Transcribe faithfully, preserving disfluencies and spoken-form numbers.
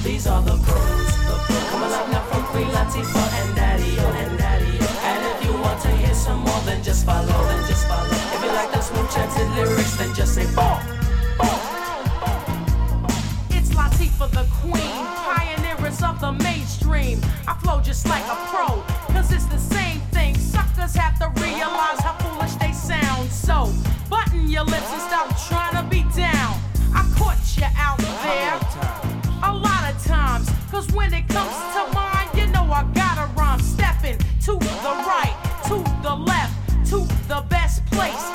These are the pros, the pros. Coming up now from Queen Latifah and Daddy-O, and Daddy-O. And if you want to hear some more, then just follow, then just follow. If you like the smooth chanted lyrics, then just say boom, boom. It's Latifah the Queen, pioneers of the mainstream. I flow just like a pro, cause it's the same thing. Suckers have to realize how foolish they sound. So, button your lips and stop trying to be down. I caught you out there a lot of times, cause when it comes to mine, you know I gotta rhyme. Stepping to the right, to the left, to the best place.